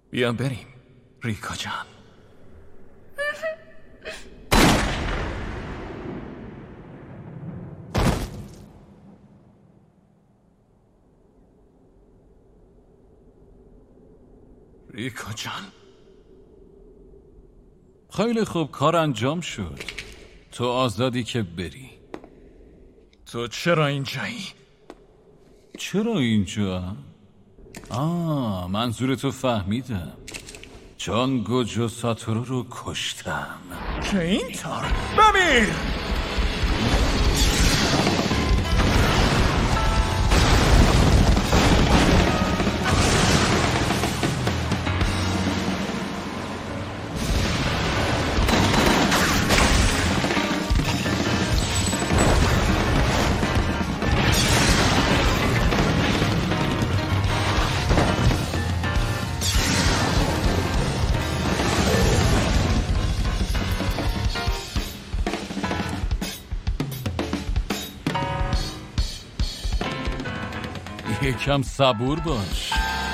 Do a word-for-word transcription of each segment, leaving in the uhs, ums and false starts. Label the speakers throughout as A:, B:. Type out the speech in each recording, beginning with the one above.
A: بیا بریم ریکا جان. ریکا جان.
B: خیلی خوب، کار انجام شد. تو آزادی که بری.
A: تو چرا اینجایی؟
B: چرا اینجا؟ آه منظورتو فهمیدم. چون گوجو ساتورو رو کشتم.
A: که اینطور؟ بمیر!
B: یکم صبور باش.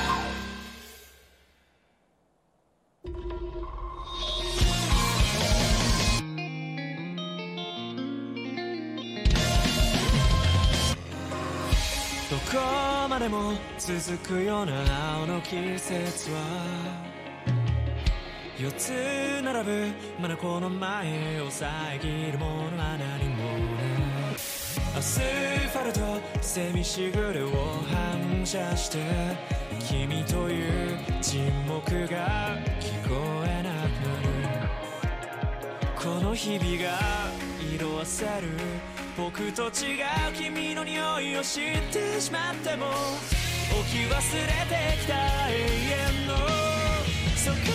C: アスファルトセミしぐれを反射して君という沈黙が聞こえなくなるこの日々が色あせる僕と違う君の匂いを知ってしまっても置き忘れてきた永遠のそこ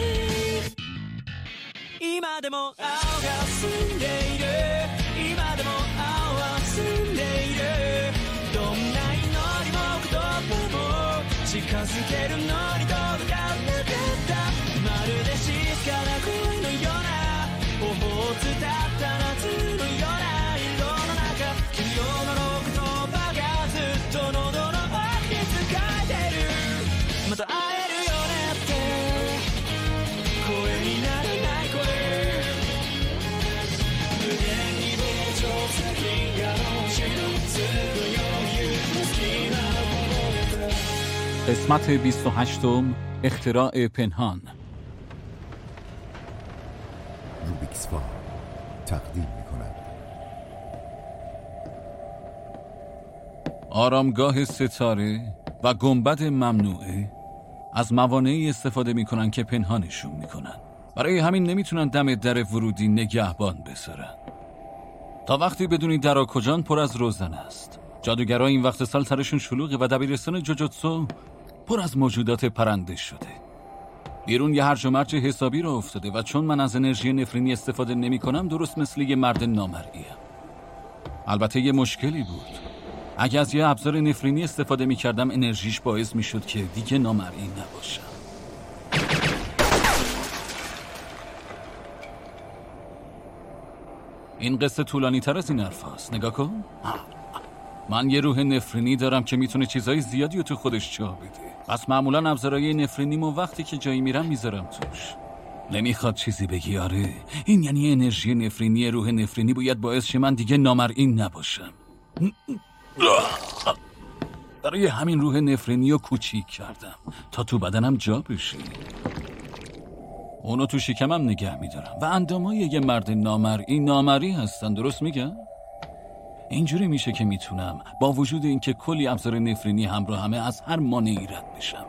C: に今でも青が澄んでいる今でも青は澄んでいるどんな祈りも言葉も近づけるのに届かなかったまるで静かな恋のようなオホーツだった夏のような色の中君の言葉がずっと喉の奥に使えてるまた会えるよねって声にならない声無限に膨張する銀河の白すぐよゆく好きなもので
B: قسمت بیست و هشتم اختراع پنهان.
D: روبیکس فار تقدیم می‌کند
B: آرامگاه ستاره و گنبد ممنوعه از موانعی استفاده میکنن که پنهانشون میکنن. برای همین نمیتونن دم در ورودی نگهبان بذارن تا وقتی بدونی درا کجان پر از روزن است. جادوگرها این وقت سال سرشون شلوغه و دبیرستان جوجوتسو پر از موجودات پرنده شده. بیرون یه هرج و مرج حسابی را افتاده و چون من از انرژی نفرینی استفاده نمی کنم درست مثل یه مرد نامرئیم. البته یه مشکلی بود. اگه از یه ابزار نفرینی استفاده می کردم انرژیش باعث می شد که دیگه نامرئی نباشم. این قصه طولانی تر از این حرف هست. نگاه کن. من یه روح نفرینی دارم که میتونه چیزای زیادی رو تو خودش جا بده. پس معمولا ابزارهای نفرینیمو وقتی که جایی میرم میذارم توش. نمیخواد چیزی بگی آره. این یعنی انرژی نفرینی روح نفرینی باید باعث شه من دیگه نامرئی نباشم. برای همین روح نفرینی رو کوچیک کردم تا تو بدنم جا بشه. اونو تو شکمم نگه میدارم و اندامای یه مرد نامرئی نامرئی هستن. درست میگم؟ اینجوری میشه که میتونم با وجود اینکه کلی ابزار نفرینی همراه همه از هر مانعی رد بشم.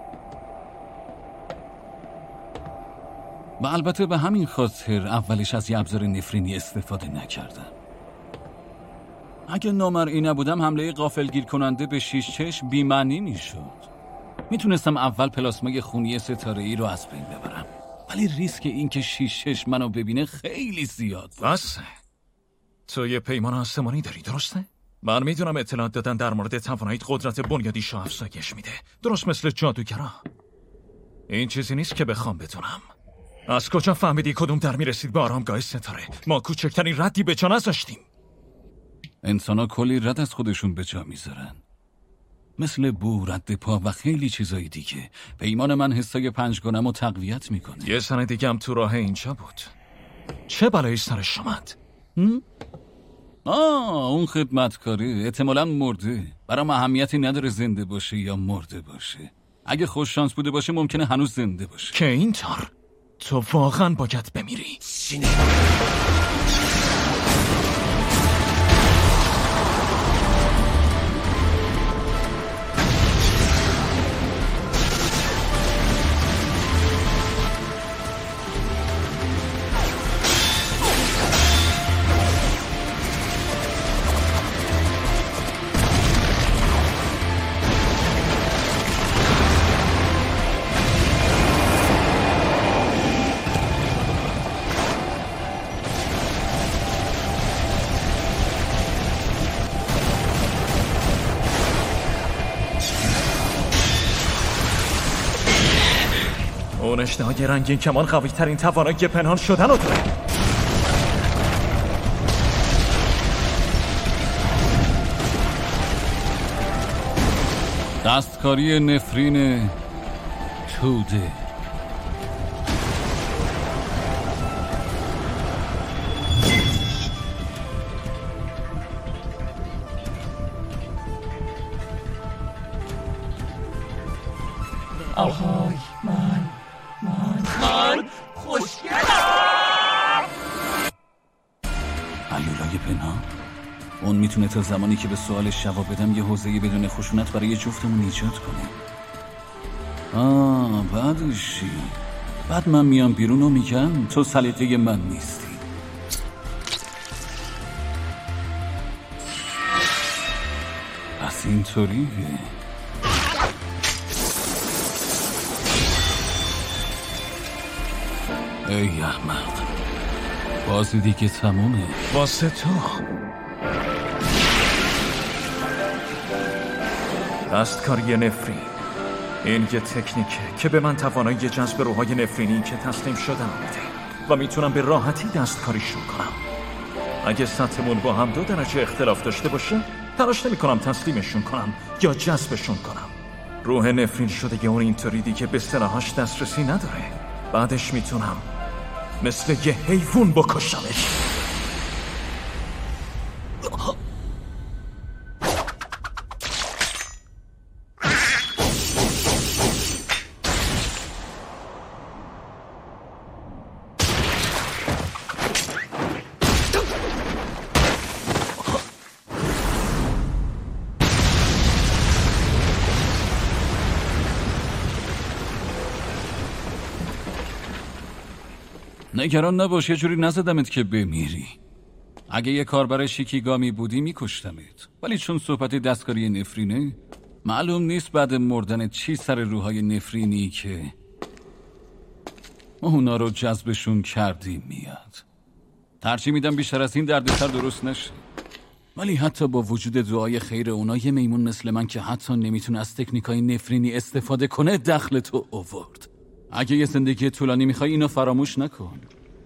B: و البته به همین خاطر اولش از یه ابزار نفرینی استفاده نکردم. اگه نامرئی نبودم حمله غافلگیر کننده به شیش چشم بی‌معنی میشد. میتونستم اول پلاسمای خونی ستاره‌ای رو از بین ببرم، ولی ریسک این که شیش چشم منو ببینه خیلی زیاد.
A: بس تو یه پیمان آسمانی داری درسته؟ من میدونم اطلاعات دادن در مورد توانایی قدرت بنیادیشو افزایش میده، درست مثل جادوگرا. این چیزی نیست که بخوام بدونم. از کجا فهمیدی کدوم در میرسید به آرامگاه ستاره؟ ما کوچکترین ردی به جا نذاشتیم.
B: انسانا کلی رد از خودشون به جا میذارن. مثل بو، رد پا و خیلی چیزای دیگه. پیمان من حسای پنجگانم رو تقویت میکنه.
A: یه زن دیگه هم تو راه اینجا بود. چه بلایی سرش اومد؟
B: آه اون خدمتکاری احتمالاً مرده. برام اهمیتی نداره زنده باشه یا مرده باشه. اگه خوش شانس بوده باشه ممکنه هنوز زنده باشه.
A: که اینطور تو واقعا باید بمیری. اون اشتهای رنگین کمان قوی ترین توانایی پنهان شدن رو داره.
B: دستکاری نفرین توده.
C: آهای من من من خوشگلم.
B: هیولای پنهان. اون میتونه تا زمانی که به سوالش جواب بدم یه حوزه بدون خشونت برای جفتمون ایجاد کنه. آه بعدش چی؟ بعد من میام بیرون و میگم تو سلیقه من نیستی. پس اینطوریه. ای احمق، بازی دیگه تمومه.
A: واسه تو دستکاری نفرین، این یه تکنیکه که به من توانایی جذب روحای نفرینی که تسلیم شدن میده و میتونم به راحتی دستکاریشون کنم. اگه سطحمون با هم دو درجه اختلاف داشته باشه تلاش نمی‌کنم تسلیمشون کنم یا جذبشون کنم. روح نفرین شده اون اینطوری دیگه به سلاحاش دسترسی نداره. بعدش میتونم مثل یه حیوان بکشمش.
B: نگران نباش، یه جوری نزدمت که بمیری. اگه یه کاربر شیکیگامی بودی میکشتمت، ولی چون صحبت دستکاری نفرینه معلوم نیست بعد مردن چی سر روحای نفرینی که اونا رو جذبشون کردی میاد. ترجیح میدم بیشتر از این دردسر درست نشه. ولی حتی با وجود دعای خیر اونا یه میمون مثل من که حتی نمیتونه از تکنیکای نفرینی استفاده کنه دخل تو آورد. اگه یه زندگی طولانی میخوای اینو فراموش نکن.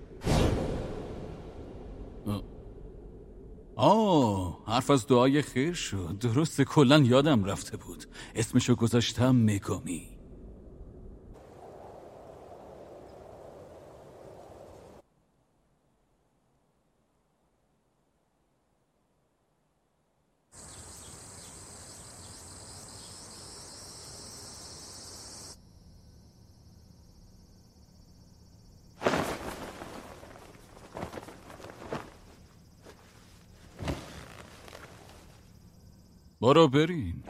B: آه حرف از دعای خیر شد. درست کلن یادم رفته بود. اسمشو گذاشتم مگامی. برو بریم.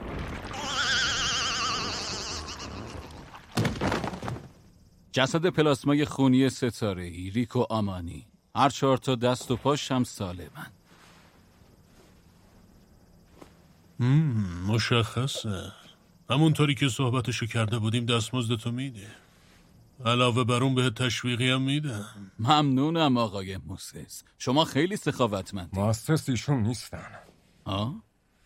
B: جسد پلاسمای خونی ستاره ای ریکو آمانی، هر چهار تا دست و پاش هم سالمن.
E: مشخصه. همونطوری که صحبتشو کرده بودیم دستمزدتو میده. علاوه بر اون بهت تشویقی هم میدم.
B: ممنونم آقای موسس، شما خیلی سخاوتمندی.
F: موسس ایشون نیستن.
B: آه؟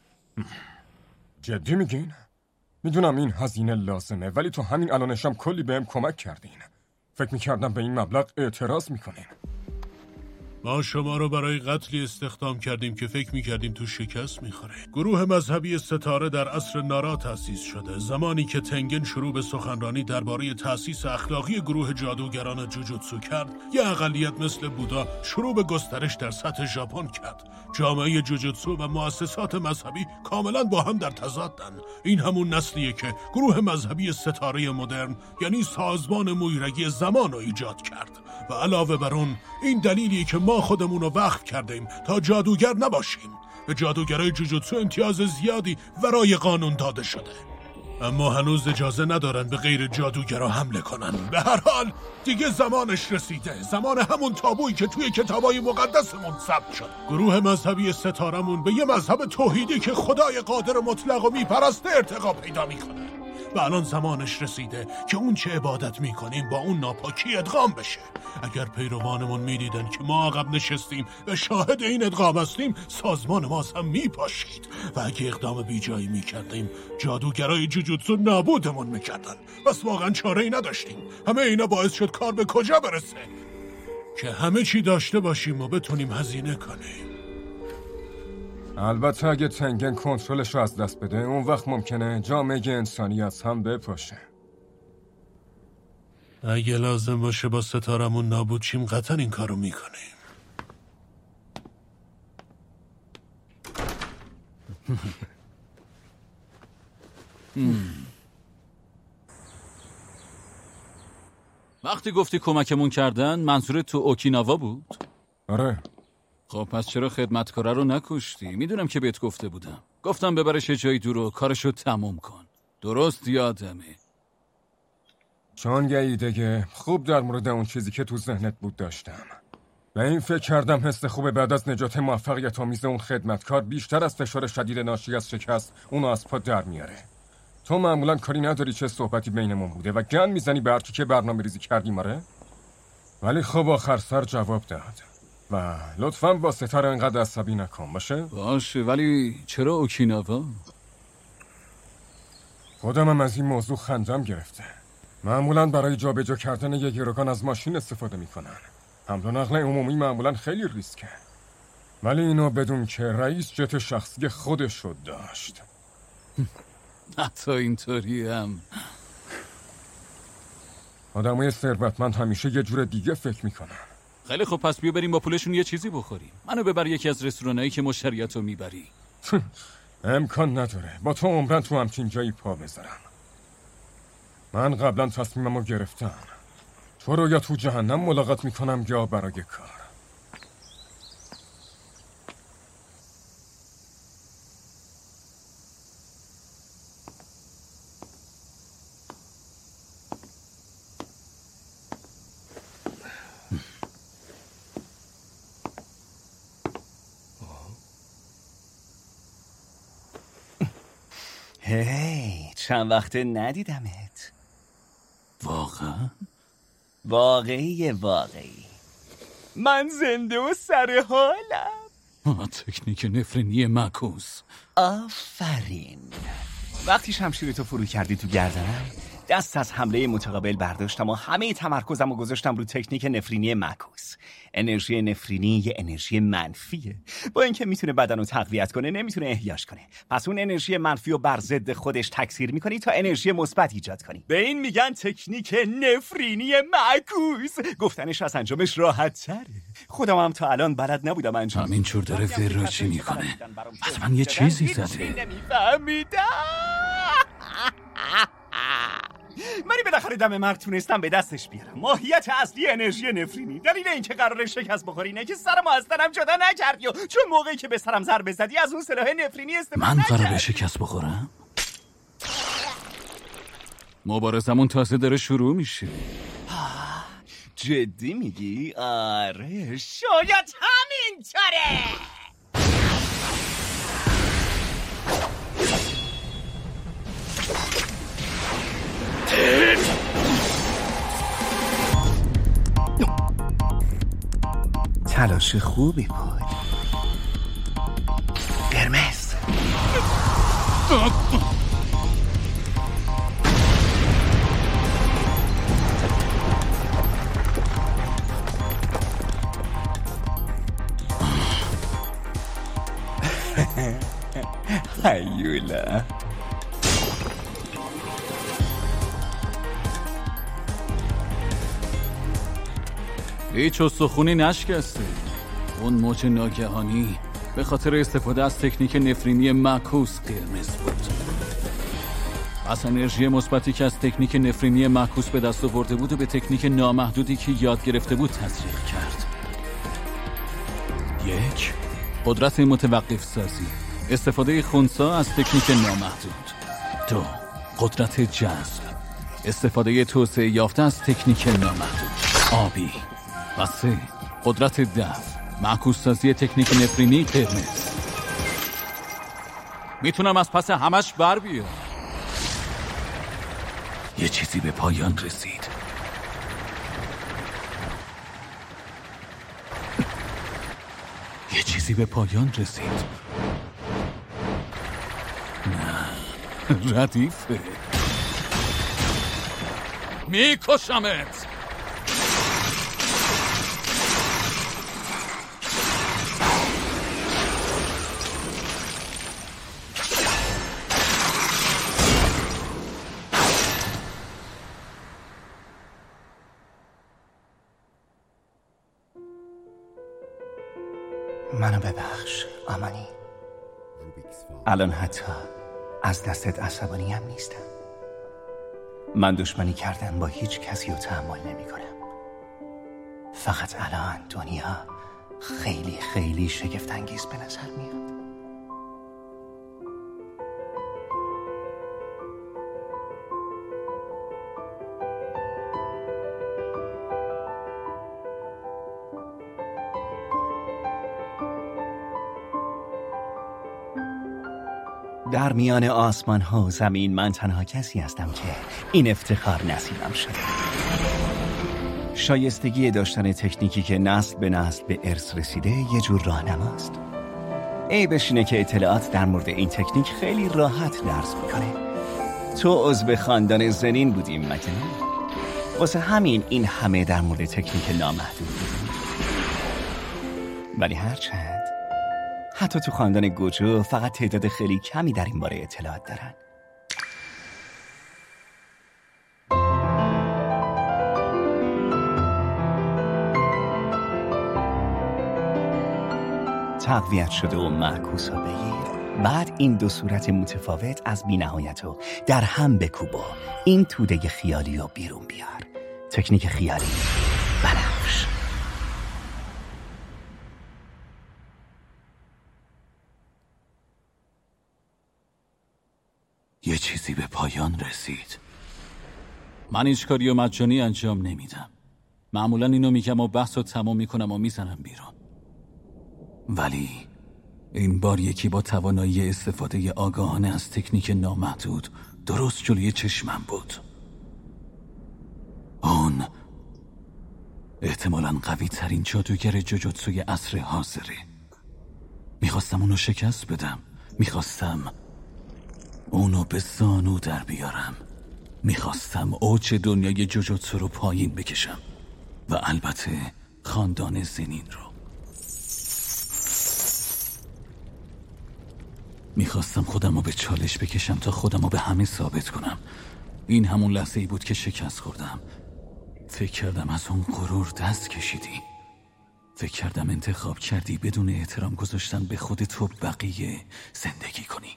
F: جدی میگین؟ میدونم این هزینه لازمه، ولی تو همین الانشم کلی بهم کمک کردین. فکر میکردم به این مبلغ اعتراض میکنین.
E: ما شما رو برای قتلی استخدام کردیم که فکر میکردیم تو شکست میخوره. گروه مذهبی ستاره در عصر نارا تأسیس شده، زمانی که تنگن شروع به سخنرانی درباره تأسیس اخلاقی گروه جادوگران جوجوتسو کرد، یه اقلیت مثل بودا شروع به گسترش در سطح ژاپن کرد. جامعه جوجوتسو و مؤسسات مذهبی کاملا با هم در تضادن. این همون نسلیه که گروه مذهبی ستاره مدرن یعنی سازمان مویرگی زمان رو ایجاد کرد. و علاوه بر اون این دلیلیه که ما خودمون رو وقف کردیم تا جادوگر نباشیم. به جادوگرای جوجوتسو امتیاز زیادی ورای قانون داده شده، اما هنوز اجازه ندارن به غیر جادوگرا حمله کنن. به هر حال دیگه زمانش رسیده، زمان همون تابویی که توی کتابای مقدسمون ثبت شد. گروه مذهبی ستارمون به یه مذهب توحیدی که خدای قادر مطلق و میپرسته ارتقا پیدا میکنه و الان زمانش رسیده که اون چه عبادت میکنیم با اون ناپاکی ادغام بشه. اگر پیروانمون میدیدن که ما عقب نشستیم و شاهد این ادغام هستیم، سازمان ما هم میپاشید و اگه اقدام بیجایی میکردیم جادوگرای جوجوتسو نابودمون میکردن. بس واقعا چاره ای نداشتیم. همه اینا باعث شد کار به کجا برسه که همه چی داشته باشیم و بتونیم هزینه کنیم.
F: البته اگه تنگن کنترلش رو از دست بده، اون وقت ممکنه جامعه انسانی از هم بپاشه.
E: اگه لازم باشه با ستارمون نابود شیم قطعا این کارو میکنیم.
B: وقتی گفتی کمکمون کردن منظور تو اوکیناوا بود؟
F: آره.
B: خب پس چرا خدمتکاره رو نکشتی؟ میدونم که بهت گفته بودم. گفتم ببرش جای دور و کارشو تموم کن. درست یادمه.
F: چون یه ایده خوب در مورد اون چیزی که تو ذهنت بود داشتم. به این فکر کردم حس خوبه بعد از نجات موفقیت آمیز اون خدمتکار بیشتر از فشار شدید ناشی از شکست اونو از پا در میاره. تو معمولا کاری نداری چه صحبتی بینمون بوده و گن میزنی به هرچی که برنامه ریزی کردیم. آره؟ ولی خب آخر سر جواب داد. و لطفاً با ستاره انقدر عصبی نکن باشه؟
B: باشه، ولی چرا اوکیناوا؟
F: خودم هم از این موضوع خندم گرفته. معمولاً برای جابجا کردن یک گروگان از ماشین استفاده میکنن. حمل و نقل عمومی معمولاً خیلی ریسکه. ولی اینو بدون که رئیس جت شخصی خودش رو داشت.
B: حتی اینطوری هم.
F: آدمای ثروتمند همیشه یه جور دیگه فکر میکنن.
B: خیلی خب پس بیا بریم با پولشون یه چیزی بخوریم. منو ببر یکی از رستورانایی که مشتریاتو میبری.
F: امکان نداره با تو عمرن تو همچین جایی پا بذارم. من قبلا تصمیممو گرفتم. تو رو یا تو جهنم ملاقات میکنم یا برای کار.
G: هی چند وقت ندیدمت.
B: واقعا؟
G: واقعی واقعی من زنده و سر حالم.
B: تکنیک نفرینی معکوس.
G: آفرین. وقتی شمشیرتو فرو کردی تو گردنم، دست از حمله متقابل برداشتم و همه تمرکزم رو گذاشتم رو تکنیک نفرینی معکوس. انرژی نفرینی یه انرژی منفیه. با اینکه میتونه بدن رو تقویت کنه نمیتونه احیاش کنه. پس اون انرژی منفی رو بر ضد خودش تکثیر میکنی تا انرژی مثبت ایجاد کنی. به این میگن تکنیک نفرینی معکوس. گفتنش از انجامش راحت تره. خودم هم تا الان بلد نبودم انجام.
B: همینجور داره فراچی میکنه. حتما یه چیزی زده.
G: نمیفهمیدم. منی بالاخره دم مرگ تونستم به دستش بیارم. ماهیت اصلی انرژی نفرینی. دلیل اینکه قراره شکست بخوری اینه که سرمو از تنم جدا نکردی و چون موقعی که به سرم ضربه زدی از اون سلاح نفرینی استفاده
B: من
G: نکردی.
B: قراره شکست بخورم؟ مبارزمون تازه داره شروع میشه.
G: جدی میگی؟ آره شاید همینطوره. تلاش خوبی بود. قرمز. هیولا.
B: هیچ استخونی نشکسته. اون موج ناگهانی به خاطر استفاده از تکنیک نفرینی معکوس قرمز بود. از انرژی مثبتی که از تکنیک نفرینی معکوس به دست آورده بود و به تکنیک نامحدودی که یاد گرفته بود تزریق کرد. یک، قدرت متوقف سازی، استفاده خنثی از تکنیک نامحدود. دو، قدرت جذب، استفاده توسعه یافته از تکنیک نامحدود آبی. و سه، قدرت دفع، معکوس سازی تکنیک نفرینی قرمز. میتونم از پس همش بر بیام. یه چیزی به پایان رسید. یه چیزی به پایان رسید. نه، ردیفه. میکشمت.
G: منو ببخش آمانی. الان حتی از دستت عصبانی هم نیستم. من دشمنی کردن با هیچ کسی رو تحمل نمی کنم. فقط الان دنیا خیلی خیلی شگفت انگیز به نظر میاد. در میان آسمان ها و زمین من تنها کسی هستم که این افتخار نصیبم شده. شایستگی داشتن تکنیکی که نسل به نسل به ارث رسیده یه جور راهنماست. عیبش اینه که اطلاعات در مورد این تکنیک خیلی راحت درس میکنه. تو عضو خاندان زنین بودیم مگه نه؟ واسه همین این همه در مورد تکنیک نامحدود بودیم. ولی هرچند حتی تو خاندان گوجو فقط تعداد خیلی کمی در این باره اطلاعات دارن. تقویت شده و معکوس رو بگیر، بعد این دو صورت متفاوت از بی‌نهایت رو در هم بکوب و این توده خیالی رو بیرون بیار. تکنیک خیالی بنفش.
B: یه چیزی به پایان رسید. من هیچ کاری و مجانی انجام نمیدم. معمولا اینو میگم و بحث رو تمام میکنم و میزنم بیرون. ولی این بار یکی با توانایی استفاده آگاهانه از تکنیک نامحدود درست جلوی چشمم بود. اون احتمالاً قوی ترین جادوگر جوجوتسوی عصر حاضره. میخواستم اونو شکست بدم. میخواستم اونو به زانو در بیارم. میخواستم اوج دنیای جوجوتسو رو پایین بکشم و البته خاندان زنین رو. میخواستم خودم رو به چالش بکشم تا خودم رو به همه ثابت کنم. این همون لحظه ای بود که شکست خوردم. فکر کردم از اون غرور دست کشیدی. فکر کردم انتخاب کردی بدون احترام گذاشتن به خودت و بقیه زندگی کنی.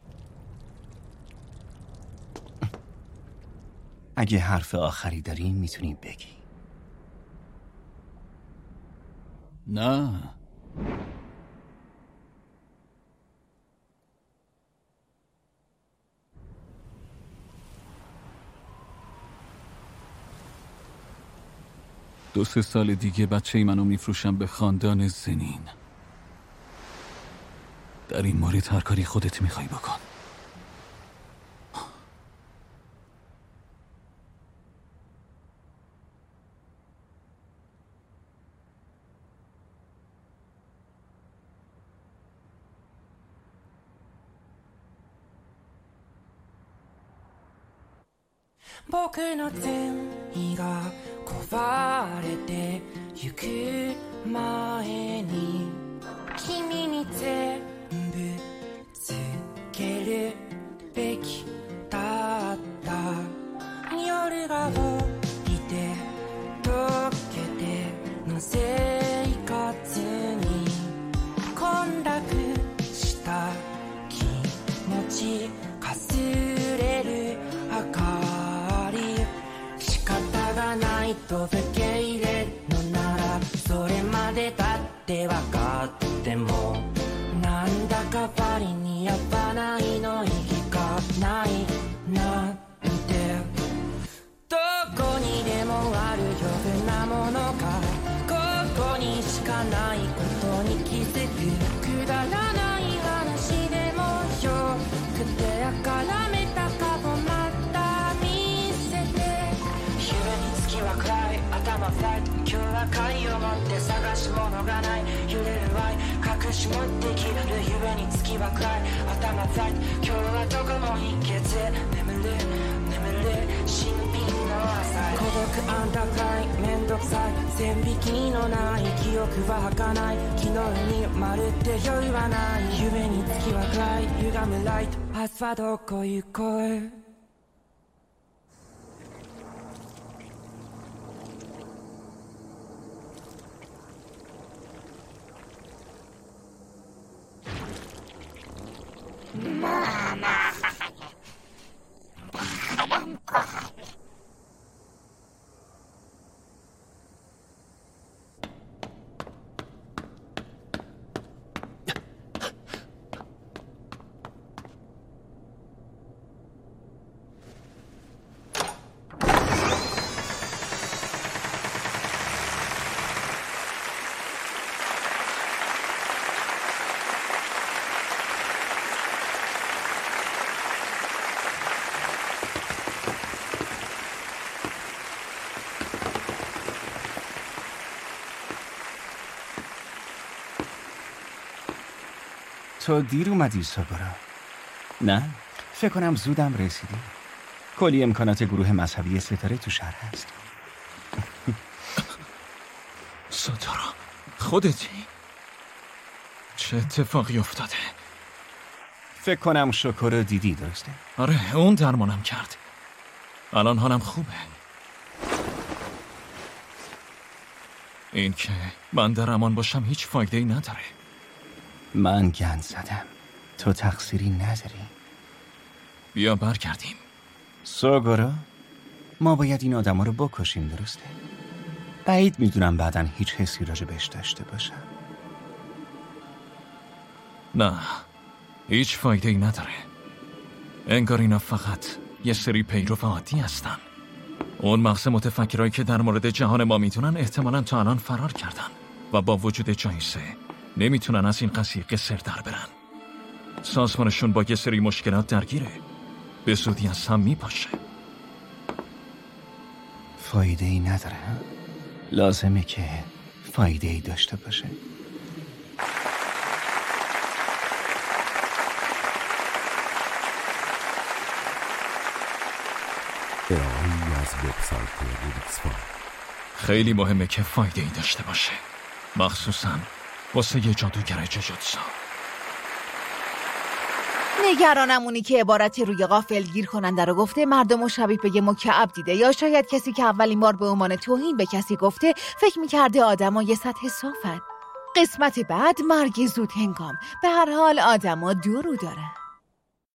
G: اگه حرف آخری داری میتونی بگی.
B: نه. دو سه سال دیگه بچه منو میفروشم به خاندان زنین. در این مورد هر کاری خودت میخوای بکن.
C: 僕の善意が壊れてゆく前に君に全部つけるべきだった夜が降りて溶けての生活に混濁した気持ちかすれる明かり仕方がないと受け入れるのならそれまでだって分かってもなんだかパリに合わないの意義がないなんてどこにでもある余分なものがここにしかないことに気づくくだらない話でもよくてあからめた過去また見せて夢に月は暗い頭フライト今日は鍵を持って探し物がない揺れる愛隠し持ってきる夢に月は暗い頭フライト今日はどこも秘訣眠る眠る新品の朝孤独アンダークライめんどくさい線引きのない記憶は儚い昨日にまるで余裕はない夢に月は暗い歪むライト明日はどこ行こう
G: تو دیر اومدی ساگورا نه فکر کنم زودم رسیدی کلی امکانات گروه مذهبی ستاره تو شهر هست
A: ستاره خودتی؟ چه اتفاقی افتاده؟
G: فکر کنم شکر دیدی درسته؟
A: آره اون درمانم کرد الان حالم خوبه این که من در امان باشم هیچ فایده ای نداره
G: من گند زدم تو تقصیری نداری
A: بیا برگردیم
G: ساگورا ما باید این آدم ها رو بکشیم درسته؟ بعید میدونم بعداً هیچ حسی راجع بهش داشته باشم
A: نه هیچ فایده ای نداره انگار اینا فقط یه سری پیرو عادی هستن اون مغز متفکرایی که در مورد جهان ما میدونن احتمالاً تا الان فرار کردن و با وجود جایزه نمیتونن از این قضیه قصر در برن سازمانشون با یه سری مشکلات درگیره به زودی از هم میپاشه
G: فایده ای نداره لازمه که فایده ای داشته باشه
D: ارائه‌ای از وبسایت روبیکس فار
A: خیلی مهمه که فایده ای داشته باشه مخصوصاً واسه یه جادوگر جوجوتسو
H: نگرانم اونی که عبارتی روی غافلگیر کننده رو گفته مردم رو شبیه به یه مکعب دیده یا شاید کسی که اولین بار به عنوان توهین به کسی گفته فکر میکرده آدم ها یه سطح صافن قسمت بعد مرگ زود هنگام به هر حال آدم ها دو رو دارن